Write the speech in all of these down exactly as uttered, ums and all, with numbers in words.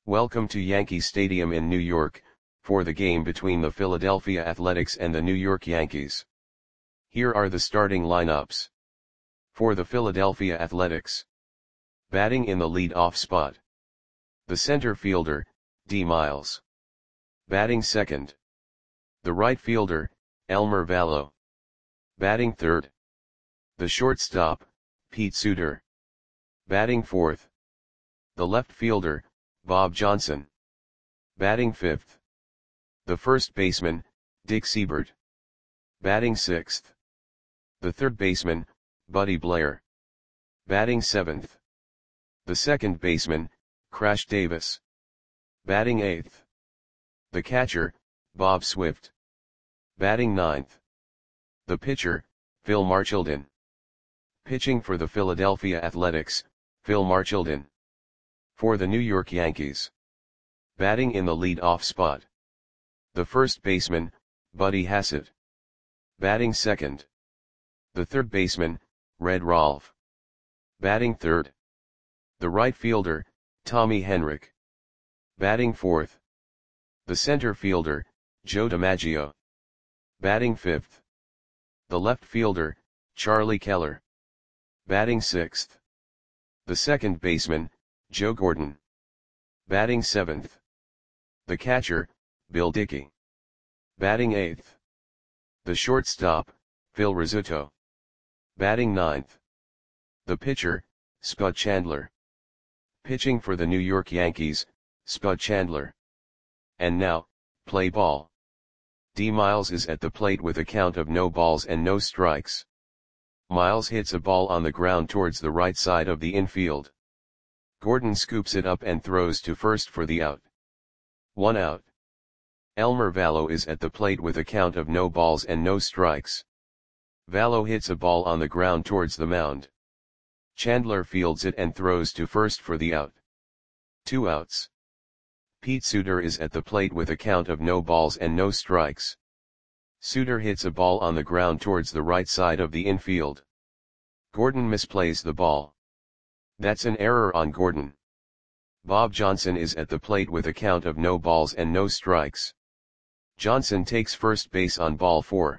Welcome to Yankee Stadium in New York, for the game between the Philadelphia Athletics and the New York Yankees. Here are the starting lineups. For the Philadelphia Athletics. Batting in the lead-off spot. The center fielder, D. Miles. Batting second. The right fielder, Elmer Valo. Batting third. The shortstop, Pete Suter. Batting fourth. The left fielder, Bob Johnson. Batting fifth. The first baseman, Dick Seibert. Batting sixth. The third baseman, Buddy Blair. Batting seventh. The second baseman, Crash Davis. Batting eighth. The catcher, Bob Swift. Batting ninth. The pitcher, Phil Marchildon. Pitching for the Philadelphia Athletics, Phil Marchildon. For the New York Yankees. Batting in the lead-off spot. The first baseman, Buddy Hassett. Batting second. The third baseman, Red Rolfe. Batting third. The right fielder, Tommy Henrich. Batting fourth. The center fielder, Joe DiMaggio. Batting fifth. The left fielder, Charlie Keller. Batting sixth. The second baseman, Joe Gordon. Batting seventh. The catcher, Bill Dickey. Batting eighth. The shortstop, Phil Rizzuto. Batting ninth. The pitcher, Spud Chandler. Pitching for the New York Yankees, Spud Chandler. And now, play ball. D. Miles is at the plate with a count of no balls and no strikes. Miles hits a ball on the ground towards the right side of the infield. Gordon scoops it up and throws to first for the out. One out. Elmer Valo is at the plate with a count of no balls and no strikes. Valo hits a ball on the ground towards the mound. Chandler fields it and throws to first for the out. Two outs. Pete Suter is at the plate with a count of no balls and no strikes. Suter hits a ball on the ground towards the right side of the infield. Gordon misplays the ball. That's an error on Gordon. Bob Johnson is at the plate with a count of no balls and no strikes. Johnson takes first base on ball four.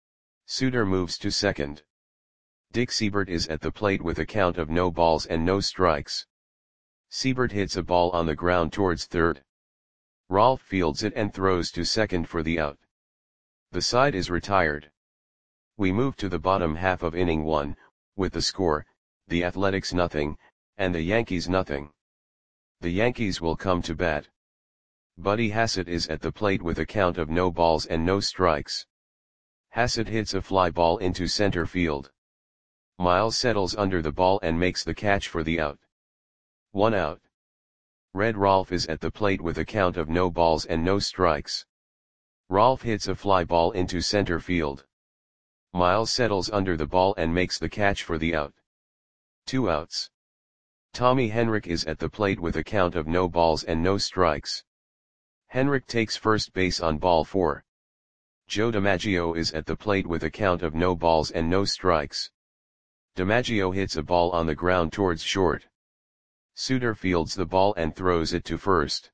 Suter moves to second. Dick Seibert is at the plate with a count of no balls and no strikes. Seibert hits a ball on the ground towards third. Rolfe fields it and throws to second for the out. The side is retired. We move to the bottom half of inning one, with the score, the Athletics nothing, and the Yankees nothing. The Yankees will come to bat. Buddy Hassett is at the plate with a count of no balls and no strikes. Hassett hits a fly ball into center field. Miles settles under the ball and makes the catch for the out. One out. Red Rolfe is at the plate with a count of no balls and no strikes. Rolfe hits a fly ball into center field. Miles settles under the ball and makes the catch for the out. Two outs. Tommy Henrich is at the plate with a count of no balls and no strikes. Henrich takes first base on ball four. Joe DiMaggio is at the plate with a count of no balls and no strikes. DiMaggio hits a ball on the ground towards short. Suter fields the ball and throws it to first.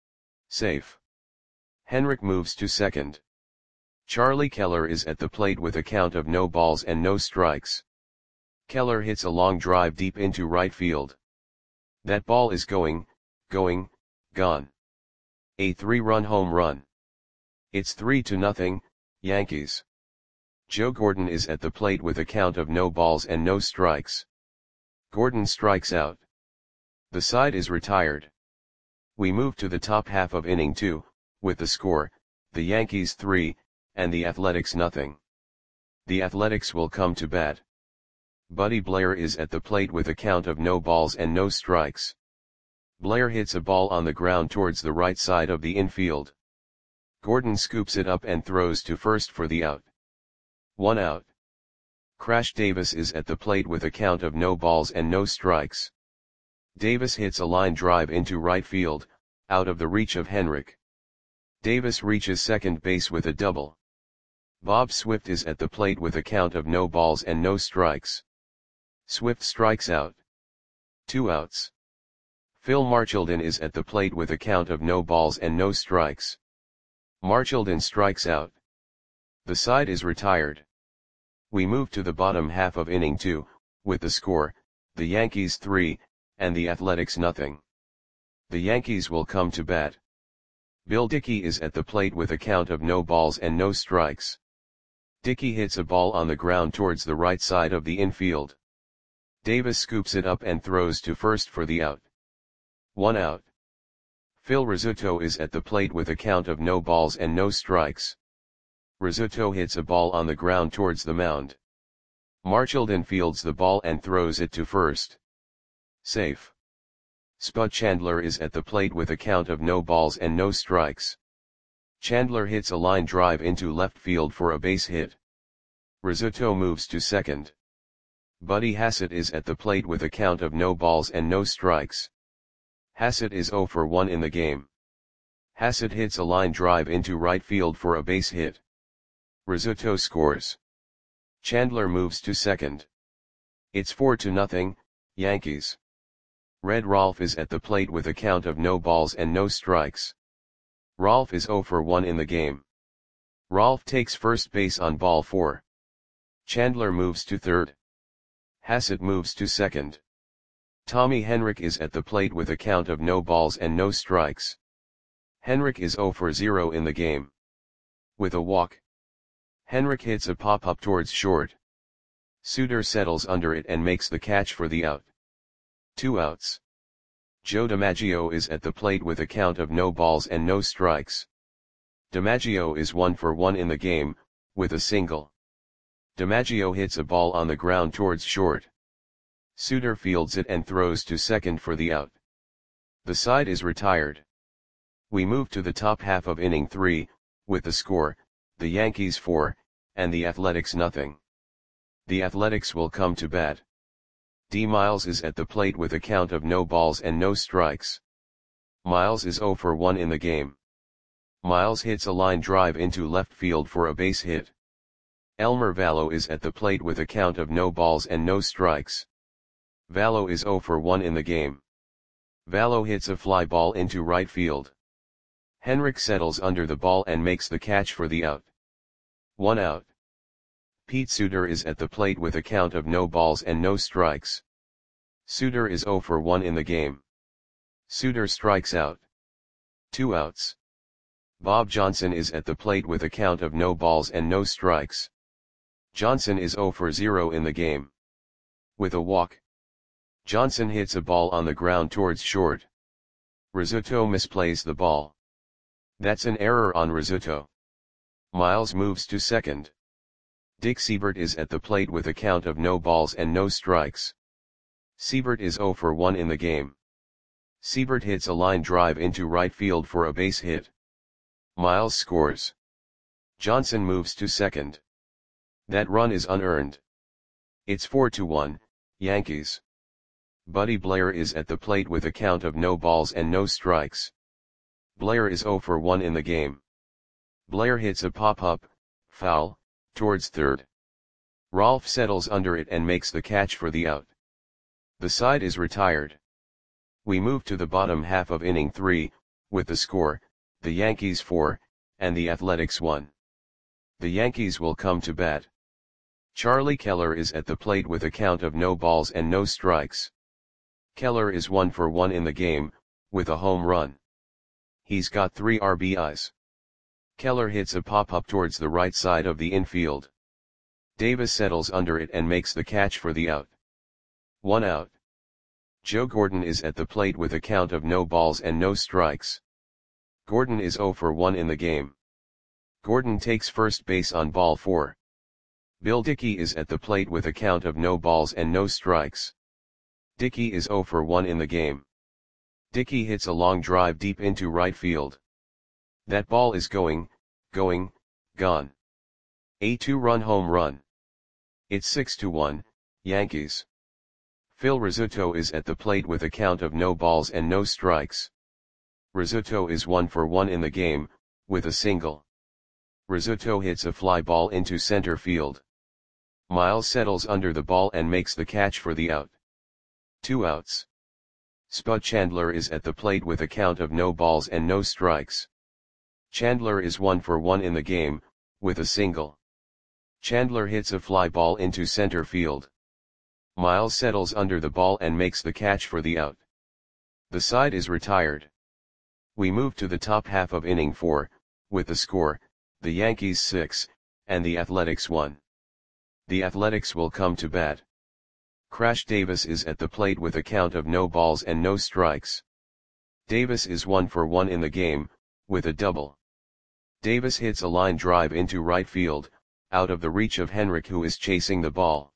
Safe. Henrich moves to second. Charlie Keller is at the plate with a count of no balls and no strikes. Keller hits a long drive deep into right field. That ball is going, going, gone. A three-run home run. It's three to nothing, Yankees. Joe Gordon is at the plate with a count of no balls and no strikes. Gordon strikes out. The side is retired. We move to the top half of inning two, with the score, the Yankees three, and the Athletics nothing. The Athletics will come to bat. Buddy Blair is at the plate with a count of no balls and no strikes. Blair hits a ball on the ground towards the right side of the infield. Gordon scoops it up and throws to first for the out. One out. Crash Davis is at the plate with a count of no balls and no strikes. Davis hits a line drive into right field, out of the reach of Henrich. Davis reaches second base with a double. Bob Swift is at the plate with a count of no balls and no strikes. Swift strikes out. Two outs. Phil Marchildon is at the plate with a count of no balls and no strikes. Marchildon strikes out. The side is retired. We move to the bottom half of inning two, with the score, the Yankees three, and the Athletics nothing. The Yankees will come to bat. Bill Dickey is at the plate with a count of no balls and no strikes. Dickey hits a ball on the ground towards the right side of the infield. Davis scoops it up and throws to first for the out. One out. Phil Rizzuto is at the plate with a count of no balls and no strikes. Rizzuto hits a ball on the ground towards the mound. Marchildon fields the ball and throws it to first. Safe. Spud Chandler is at the plate with a count of no balls and no strikes. Chandler hits a line drive into left field for a base hit. Rizzuto moves to second. Buddy Hassett is at the plate with a count of no balls and no strikes. Hassett is zero for one in the game. Hassett hits a line drive into right field for a base hit. Rizzuto scores. Chandler moves to second. It's four to nothing, Yankees. Red Rolfe is at the plate with a count of no balls and no strikes. Rolfe is zero for one in the game. Rolfe takes first base on ball four. Chandler moves to third. Hassett moves to second. Tommy Henrich is at the plate with a count of no balls and no strikes. Henrich is zero for zero in the game. With a walk. Henrich hits a pop-up towards short. Suter settles under it and makes the catch for the out. Two outs. Joe DiMaggio is at the plate with a count of no balls and no strikes. DiMaggio is one for one in the game, with a single. DiMaggio hits a ball on the ground towards short. Suter fields it and throws to second for the out. The side is retired. We move to the top half of inning three, with the score, the Yankees four, and the Athletics nothing. The Athletics will come to bat. D. Miles is at the plate with a count of no balls and no strikes. Miles is zero for one in the game. Miles hits a line drive into left field for a base hit. Elmer Vallo is at the plate with a count of no balls and no strikes. Vallo is zero for one in the game. Vallo hits a fly ball into right field. Henrich settles under the ball and makes the catch for the out. One out. Pete Suter is at the plate with a count of no balls and no strikes. Suter is zero for one in the game. Suter strikes out. Two outs. Bob Johnson is at the plate with a count of no balls and no strikes. Johnson is zero for zero in the game. With a walk. Johnson hits a ball on the ground towards short. Rizzuto misplays the ball. That's an error on Rizzuto. Miles moves to second. Dick Siebert is at the plate with a count of no balls and no strikes. Siebert is zero for one in the game. Siebert hits a line drive into right field for a base hit. Miles scores. Johnson moves to second. That run is unearned. It's four to one, Yankees. Buddy Blair is at the plate with a count of no balls and no strikes. Blair is zero for one in the game. Blair hits a pop-up, foul, towards third. Rolfe settles under it and makes the catch for the out. The side is retired. We move to the bottom half of inning three, with the score, the Yankees four, and the Athletics one. The Yankees will come to bat. Charlie Keller is at the plate with a count of no balls and no strikes. Keller is one for one in the game, with a home run. He's got three R B Is. Keller hits a pop-up towards the right side of the infield. Davis settles under it and makes the catch for the out. One out. Joe Gordon is at the plate with a count of no balls and no strikes. Gordon is zero for one in the game. Gordon takes first base on ball four. Bill Dickey is at the plate with a count of no balls and no strikes. Dickey is zero for one in the game. Dickey hits a long drive deep into right field. That ball is going, going, gone. A two-run home run. It's six to one, Yankees. Phil Rizzuto is at the plate with a count of no balls and no strikes. Rizzuto is one for one in the game, with a single. Rizzuto hits a fly ball into center field. Miles settles under the ball and makes the catch for the out. Two outs. Spud Chandler is at the plate with a count of no balls and no strikes. Chandler is one for one in the game, with a single. Chandler hits a fly ball into center field. Miles settles under the ball and makes the catch for the out. The side is retired. We move to the top half of inning four, with the score, the Yankees six, and the Athletics one. The Athletics will come to bat. Crash Davis is at the plate with a count of no balls and no strikes. Davis is one for one in the game, with a double. Davis hits a line drive into right field, out of the reach of Henrik, who is chasing the ball.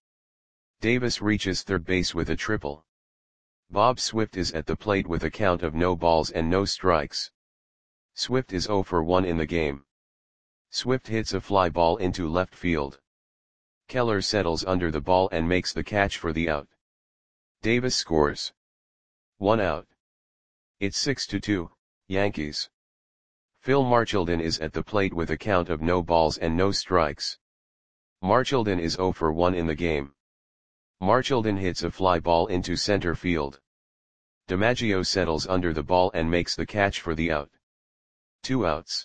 Davis reaches third base with a triple. Bob Swift is at the plate with a count of no balls and no strikes. Swift is zero for one in the game. Swift hits a fly ball into left field. Keller settles under the ball and makes the catch for the out. Davis scores. One out. It's six to two, Yankees. Phil Marchildon is at the plate with a count of no balls and no strikes. Marchildon is zero for one in the game. Marchildon hits a fly ball into center field. DiMaggio settles under the ball and makes the catch for the out. Two outs.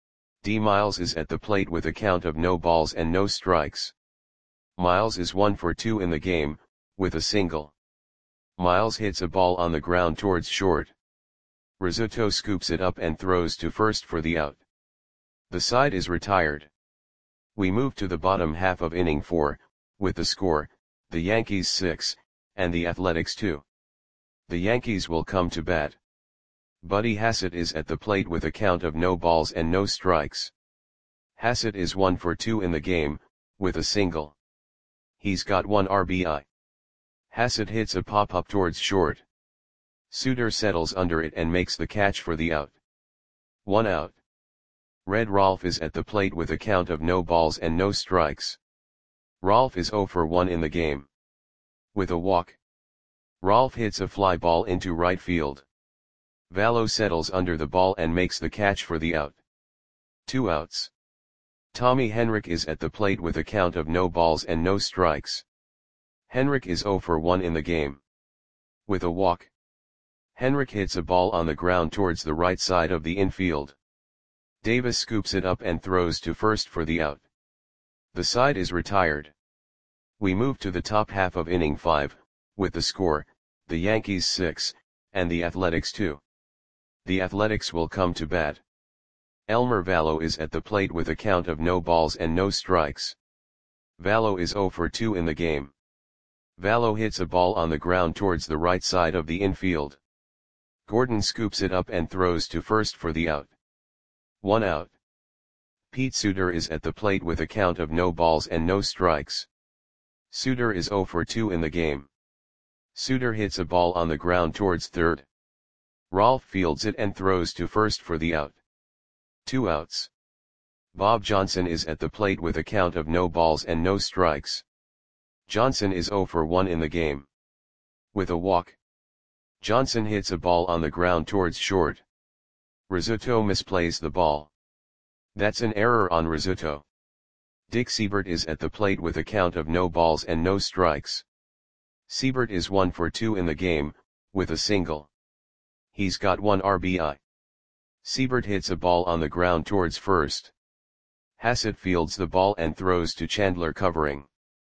D. Miles is at the plate with a count of no balls and no strikes. Miles is one for two in the game, with a single. Miles hits a ball on the ground towards short. Rizzuto scoops it up and throws to first for the out. The side is retired. We move to the bottom half of inning four, with the score, the Yankees six, and the Athletics two. The Yankees will come to bat. Buddy Hassett is at the plate with a count of no balls and no strikes. Hassett is one for two in the game, with a single. He's got one R B I. Hassett hits a pop-up towards short. Suter settles under it and makes the catch for the out. One out. Red Rolfe is at the plate with a count of no balls and no strikes. Rolfe is zero for one in the game. With a walk. Rolfe hits a fly ball into right field. Vallo settles under the ball and makes the catch for the out. Two outs. Tommy Henrik is at the plate with a count of no balls and no strikes. Henrik is zero for one in the game. With a walk. Henrik hits a ball on the ground towards the right side of the infield. Davis scoops it up and throws to first for the out. The side is retired. We move to the top half of inning five, with the score, the Yankees six, and the Athletics two. The Athletics will come to bat. Elmer Vallo is at the plate with a count of no balls and no strikes. Vallo is zero for two in the game. Vallo hits a ball on the ground towards the right side of the infield. Gordon scoops it up and throws to first for the out. One out. Pete Suter is at the plate with a count of no balls and no strikes. Suter is zero for two in the game. Suter hits a ball on the ground towards third. Rolfe fields it and throws to first for the out. Two outs. Bob Johnson is at the plate with a count of no balls and no strikes. Johnson is zero for one in the game. With a walk. Johnson hits a ball on the ground towards short. Rizzuto misplays the ball. That's an error on Rizzuto. Dick Seibert is at the plate with a count of no balls and no strikes. Seibert is one for two in the game, with a single. He's got one R B I. Seibert hits a ball on the ground towards first. Hassett fields the ball and throws to Chandler covering.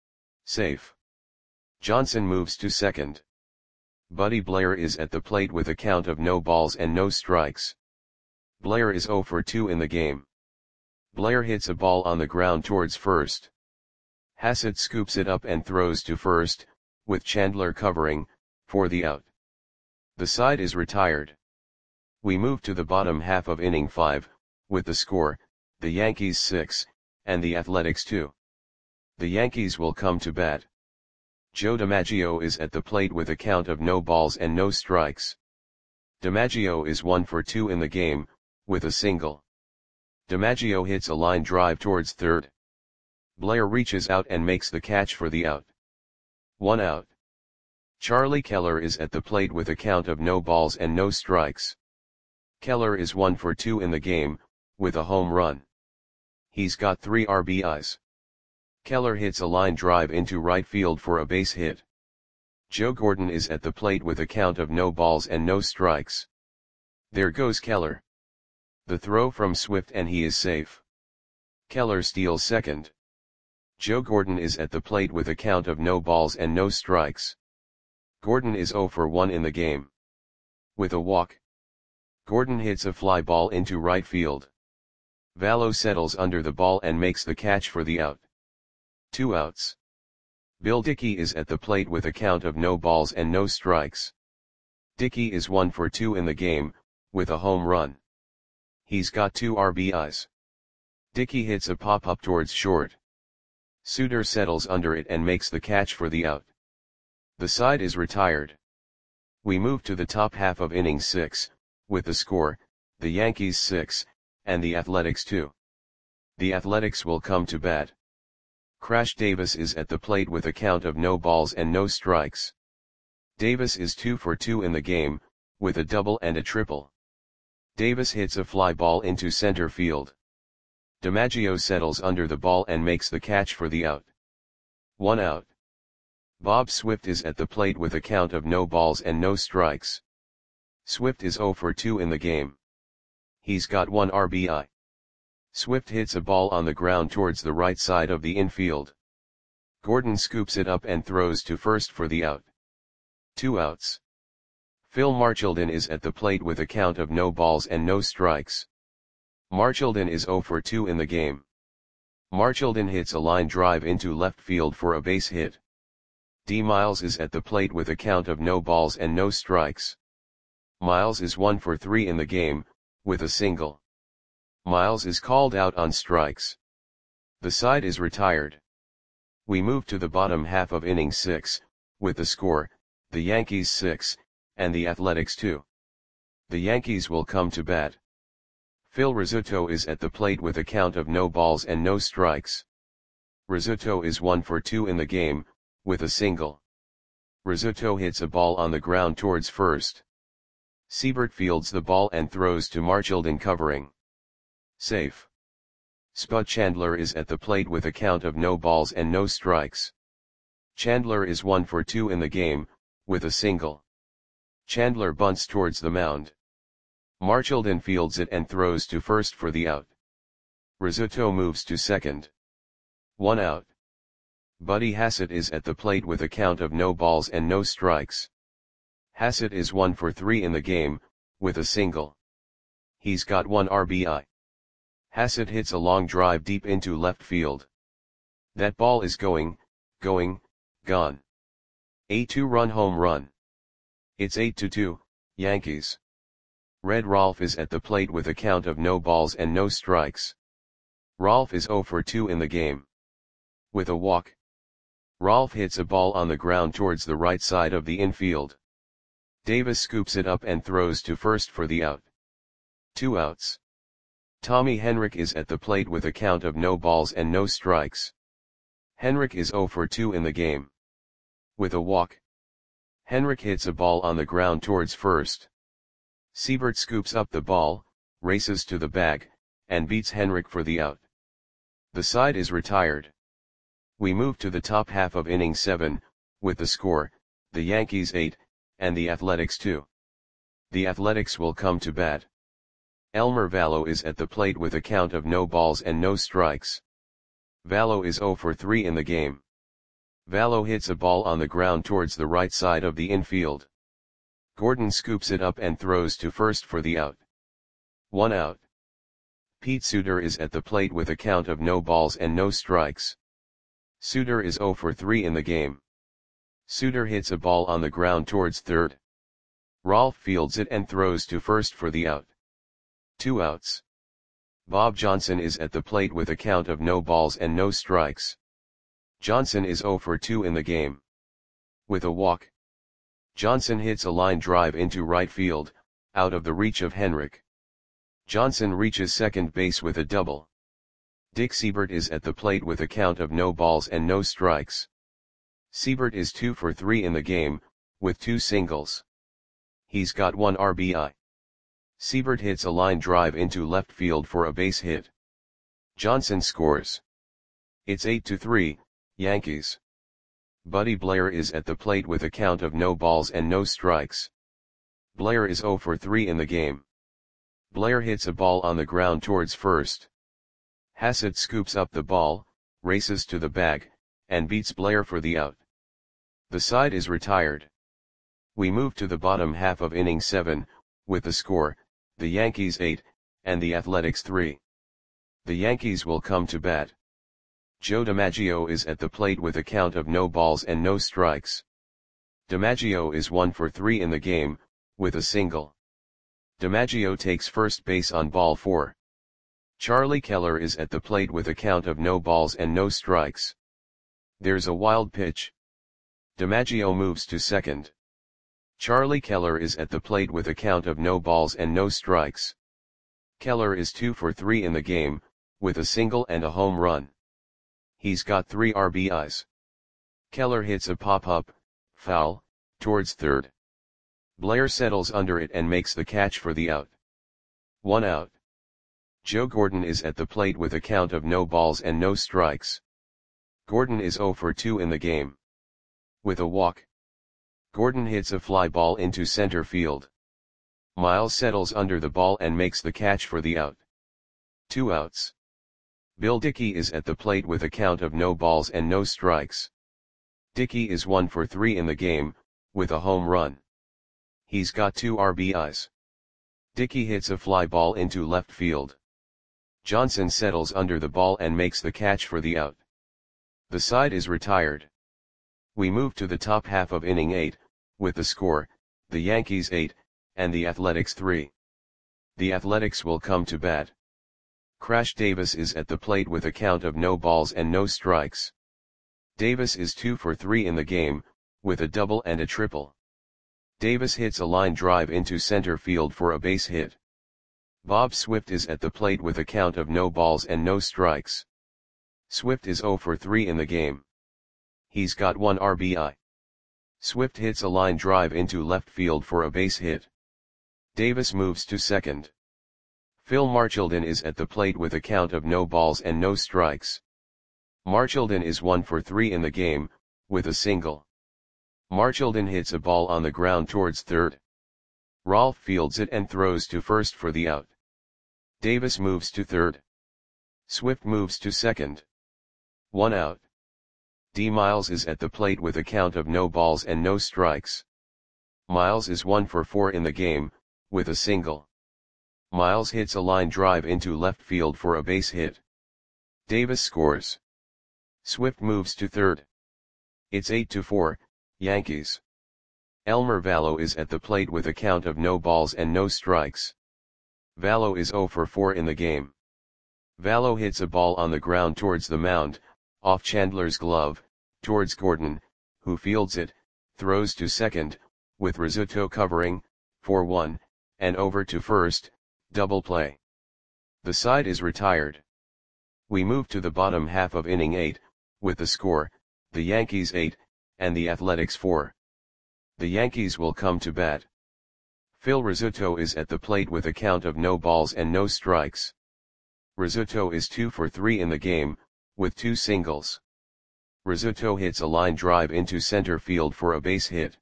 Safe. Johnson moves to second. Buddy Blair is at the plate with a count of no balls and no strikes. Blair is zero for two in the game. Blair hits a ball on the ground towards first. Hassett scoops it up and throws to first, with Chandler covering, for the out. The side is retired. We move to the bottom half of inning five, with the score, the Yankees six, and the Athletics two. The Yankees will come to bat. Joe DiMaggio is at the plate with a count of no balls and no strikes. DiMaggio is one for two in the game, with a single. DiMaggio hits a line drive towards third. Blair reaches out and makes the catch for the out. One out. Charlie Keller is at the plate with a count of no balls and no strikes. Keller is one for two in the game, with a home run. He's got three R B Is. Keller hits a line drive into right field for a base hit. Joe Gordon is at the plate with a count of no balls and no strikes. There goes Keller. The throw from Swift and he is safe. Keller steals second. Joe Gordon is at the plate with a count of no balls and no strikes. Gordon is zero for one in the game. With a walk, Gordon hits a fly ball into right field. Vallo settles under the ball and makes the catch for the out. Two outs. Bill Dickey is at the plate with a count of no balls and no strikes. Dickey is one for two in the game, with a home run. He's got two R B Is. Dickey hits a pop-up towards short. Suter settles under it and makes the catch for the out. The side is retired. We move to the top half of inning six, with the score, the Yankees six, and the Athletics two. The Athletics will come to bat. Crash Davis is at the plate with a count of no balls and no strikes. Davis is two for two in the game, with a double and a triple. Davis hits a fly ball into center field. DiMaggio settles under the ball and makes the catch for the out. One out. Bob Swift is at the plate with a count of no balls and no strikes. Swift is zero for two in the game. He's got one R B I. Swift hits a ball on the ground towards the right side of the infield. Gordon scoops it up and throws to first for the out. Two outs. Phil Marchildon is at the plate with a count of no balls and no strikes. Marchildon is zero for two in the game. Marchildon hits a line drive into left field for a base hit. D. Miles is at the plate with a count of no balls and no strikes. Miles is one for three in the game, with a single. Miles is called out on strikes. The side is retired. We move to the bottom half of inning six, with the score, the Yankees six, and the Athletics two. The Yankees will come to bat. Phil Rizzuto is at the plate with a count of no balls and no strikes. Rizzuto is one for two in the game, with a single. Rizzuto hits a ball on the ground towards first. Siebert fields the ball and throws to Marchildon covering. Safe. Spud Chandler is at the plate with a count of no balls and no strikes. Chandler is one for two in the game, with a single. Chandler bunts towards the mound. Marchildon fields it and throws to first for the out. Rizzuto moves to second. One out. Buddy Hassett is at the plate with a count of no balls and no strikes. Hassett is one for three in the game, with a single. He's got one R B I. Hassett hits a long drive deep into left field. That ball is going, going, gone. A two-run home run. It's eight to two, Yankees. Red Rolf is at the plate with a count of no balls and no strikes. Rolf is zero for two in the game. With a walk, Rolf hits a ball on the ground towards the right side of the infield. Davis scoops it up and throws to first for the out. Two outs. Tommy Henrich is at the plate with a count of no balls and no strikes. Henrich is zero for two in the game. With a walk, Henrich hits a ball on the ground towards first. Siebert scoops up the ball, races to the bag, and beats Henrich for the out. The side is retired. We move to the top half of inning seven, with the score, the Yankees eight, and the Athletics two. The Athletics will come to bat. Elmer Vallo is at the plate with a count of no balls and no strikes. Vallo is zero for three in the game. Vallo hits a ball on the ground towards the right side of the infield. Gordon scoops it up and throws to first for the out. One out. Pete Suter is at the plate with a count of no balls and no strikes. Suter is zero for three in the game. Suter hits a ball on the ground towards third. Rolf fields it and throws to first for the out. Two outs. Bob Johnson is at the plate with a count of no balls and no strikes. Johnson is zero for two in the game. With a walk, Johnson hits a line drive into right field, out of the reach of Henrich. Johnson reaches second base with a double. Dick Siebert is at the plate with a count of no balls and no strikes. Siebert is two for three in the game, with two singles. He's got one R B I. Siebert hits a line drive into left field for a base hit. Johnson scores. It's eight to three, Yankees. Buddy Blair is at the plate with a count of no balls and no strikes. Blair is zero for three in the game. Blair hits a ball on the ground towards first. Hassett scoops up the ball, races to the bag, and beats Blair for the out. The side is retired. We move to the bottom half of inning seven, with the score, the Yankees eight, and the Athletics three. The Yankees will come to bat. Joe DiMaggio is at the plate with a count of no balls and no strikes. DiMaggio is one for three in the game, with a single. DiMaggio takes first base on ball four. Charlie Keller is at the plate with a count of no balls and no strikes. There's a wild pitch. DiMaggio moves to second. Charlie Keller is at the plate with a count of no balls and no strikes. Keller is two for three in the game, with a single and a home run. He's got three R B Is. Keller hits a pop-up, foul, towards third. Blair settles under it and makes the catch for the out. One out. Joe Gordon is at the plate with a count of no balls and no strikes. Gordon is zero for two in the game. With a walk. Gordon hits a fly ball into center field. Miles settles under the ball and makes the catch for the out. Two outs. Bill Dickey is at the plate with a count of no balls and no strikes. Dickey is one for three in the game, with a home run. He's got two R B Is. Dickey hits a fly ball into left field. Johnson settles under the ball and makes the catch for the out. The side is retired. We move to the top half of inning eight, with the score, the Yankees eight, and the Athletics three. The Athletics will come to bat. Crash Davis is at the plate with a count of no balls and no strikes. Davis is two for three in the game, with a double and a triple. Davis hits a line drive into center field for a base hit. Bob Swift is at the plate with a count of no balls and no strikes. Swift is zero for three in the game. He's got one R B I. Swift hits a line drive into left field for a base hit. Davis moves to second. Phil Marchildon is at the plate with a count of no balls and no strikes. Marchildon is one for three in the game, with a single. Marchildon hits a ball on the ground towards third. Rolfe fields it and throws to first for the out. Davis moves to third. Swift moves to second. One out. D. Miles is at the plate with a count of no balls and no strikes. Miles is one for four in the game, with a single. Miles hits a line drive into left field for a base hit. Davis scores. Swift moves to third. It's eight to four, Yankees. Elmer Vallo is at the plate with a count of no balls and no strikes. Vallo is zero for four in the game. Vallo hits a ball on the ground towards the mound, off Chandler's glove, towards Gordon, who fields it, throws to second, with Rizzuto covering, four one, and over to first, double play. The side is retired. We move to the bottom half of inning eight, with the score, the Yankees eight, and the Athletics four. The Yankees will come to bat. Phil Rizzuto is at the plate with a count of no balls and no strikes. Rizzuto is two for three in the game, with two singles. Rizzuto hits a line drive into center field for a base hit.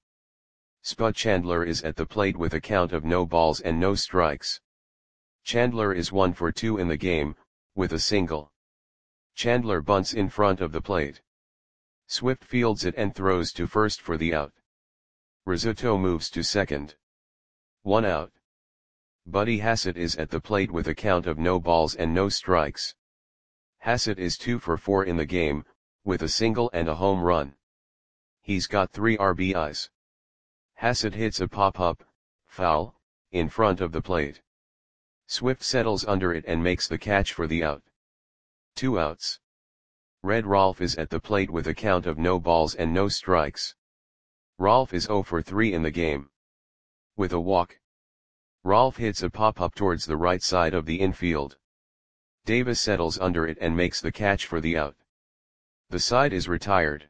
Spud Chandler is at the plate with a count of no balls and no strikes. Chandler is one for two in the game, with a single. Chandler bunts in front of the plate. Swift fields it and throws to first for the out. Rizzuto moves to second. One out. Buddy Hassett is at the plate with a count of no balls and no strikes. Hassett is two for four in the game, with a single and a home run. He's got three R B Is. Hassett hits a pop-up, foul, in front of the plate. Swift settles under it and makes the catch for the out. Two outs. Red Rolfe is at the plate with a count of no balls and no strikes. Rolfe is zero for three in the game. With a walk. Rolfe hits a pop-up towards the right side of the infield. Davis settles under it and makes the catch for the out. The side is retired.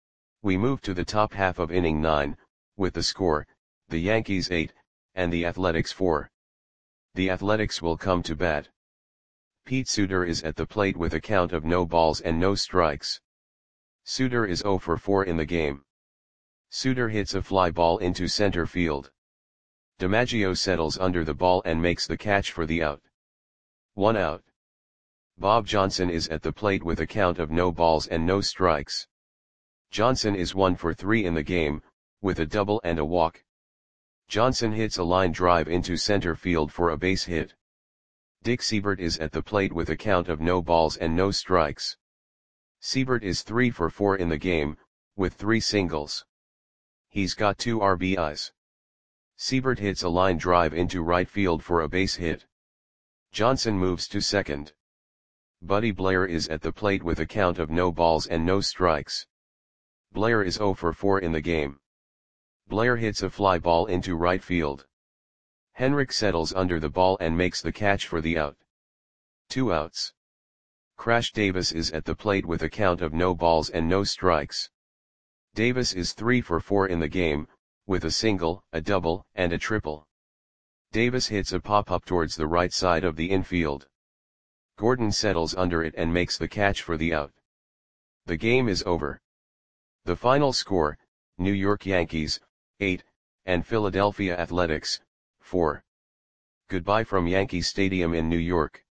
We move to the top half of inning nine, with the score, the Yankees eight, and the Athletics four. The Athletics will come to bat. Pete Suter is at the plate with a count of no balls and no strikes. Suter is zero for four in the game. Suter hits a fly ball into center field. DiMaggio settles under the ball and makes the catch for the out. One out. Bob Johnson is at the plate with a count of no balls and no strikes. Johnson is one for three in the game, with a double and a walk. Johnson hits a line drive into center field for a base hit. Dick Seibert is at the plate with a count of no balls and no strikes. Seibert is three for four in the game, with three singles. He's got two R B Is. Seibert hits a line drive into right field for a base hit. Johnson moves to second. Buddy Blair is at the plate with a count of no balls and no strikes. Blair is zero for four in the game. Blair hits a fly ball into right field. Henrik settles under the ball and makes the catch for the out. Two outs. Crash Davis is at the plate with a count of no balls and no strikes. Davis is three for four in the game, with a single, a double, and a triple. Davis hits a pop-up towards the right side of the infield. Gordon settles under it and makes the catch for the out. The game is over. The final score, New York Yankees, eight, and Philadelphia Athletics, four. Goodbye from Yankee Stadium in New York.